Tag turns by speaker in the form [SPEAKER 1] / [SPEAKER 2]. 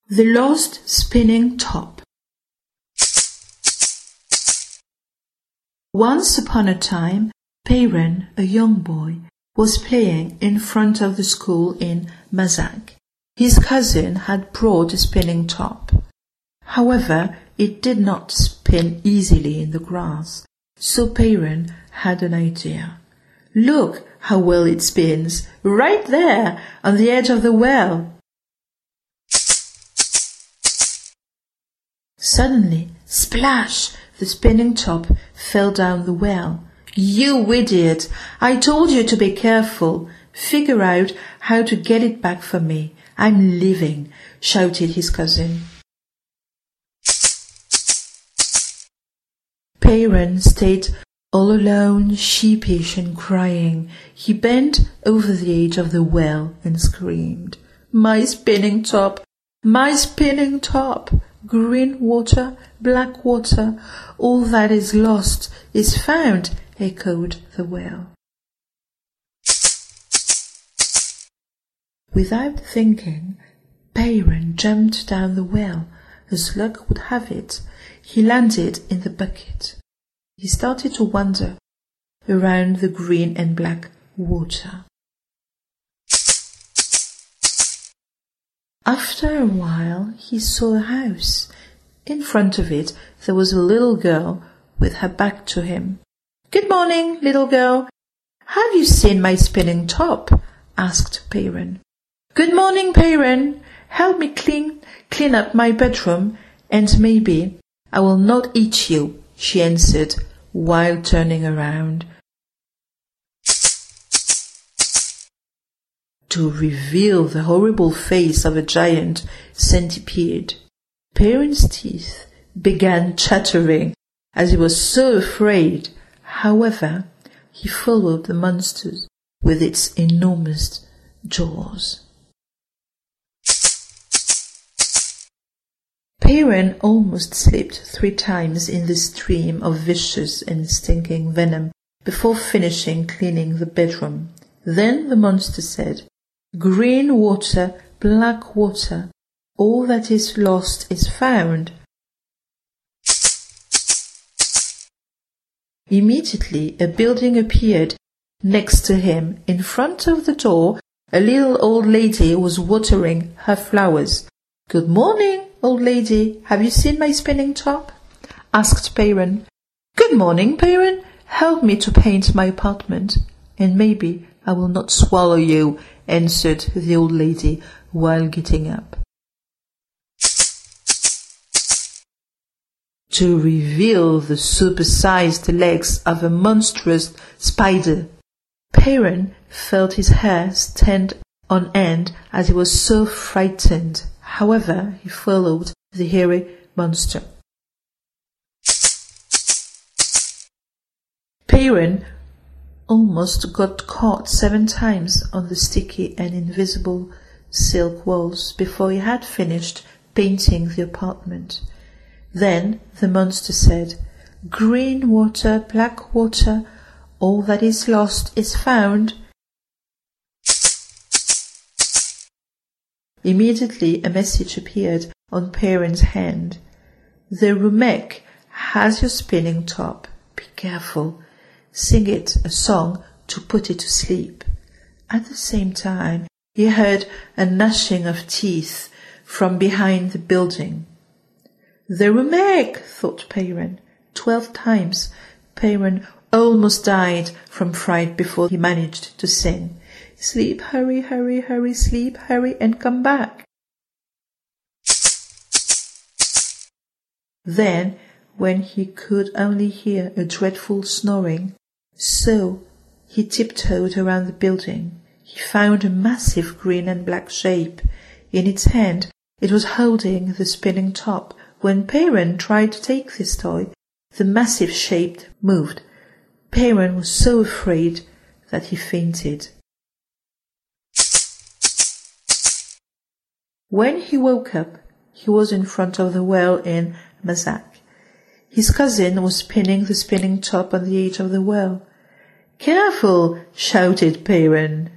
[SPEAKER 1] The Lost Spinning Top. Once upon a time, Peyran, a young boy, was playing in front of the school in Mazak. His cousin had brought a spinning top. However, it did not spin easily in the grass, so Peyran had an idea. "Look how well it spins, right there on the edge of the well." Suddenly, splash! The spinning top fell down the well. "You idiot! I told you to be careful. Figure out how to get it back for me. I'm leaving," shouted his cousin. Peyran stayed all alone, sheepish and crying. He bent over the edge of the well and screamed, "My spinning top! My spinning top! Green water, black water, all that is lost is found," echoed the well. Without thinking, Peyran jumped down the well. As luck would have it, he landed in the bucket. He started to wander around the green and black water. After a while, he saw a house. In front of it, there was a little girl with her back to him. "Good morning, little girl. Have you seen my spinning top?" asked Peyran. "Good morning, Peyran. Help me clean up my bedroom, and maybe I will not eat you," she answered while turning around. To reveal the horrible face of a giant centipede. Peyran's teeth began chattering as he was so afraid. However, he followed the monster with its enormous jaws. Peyran almost slipped 3 times in the stream of vicious and stinking venom before finishing cleaning the bedroom. Then the monster said, "Green water, black water, all that is lost is found." Immediately a building appeared next to him. In front of the door, a little old lady was watering her flowers. "Good morning, old lady. Have you seen my spinning top?" asked Peyran. "Good morning, Peyran. Help me to paint my apartment, and maybe I will not swallow you," answered the old lady while getting up. To reveal the super-sized legs of a monstrous spider, Peyran felt his hair stand on end as he was so frightened. However, he followed the hairy monster. Peyran almost got caught 7 times on the sticky and invisible silk walls before he had finished painting the apartment. Then the monster said, "Green water, black water, all that is lost is found." Immediately a message appeared on Peyran's hand. "The Rumek has your spinning top. Be careful. Sing it a song to put it to sleep." At the same time, he heard a gnashing of teeth from behind the building. "The Rumek," thought Peyran. 12 times Peyran almost died from fright before he managed to sing, "Sleep, hurry, hurry, hurry, sleep, hurry, and come back." Then, when he could only hear a dreadful snoring, so he tiptoed around the building. He found a massive green and black shape. In its hand, it was holding the spinning top. When Peyran tried to take this toy, the massive shape moved. Peyran was so afraid that he fainted. When he woke up, he was in front of the well in Mazak. His cousin was spinning the spinning top on the edge of the well. "Careful!" shouted Peyran.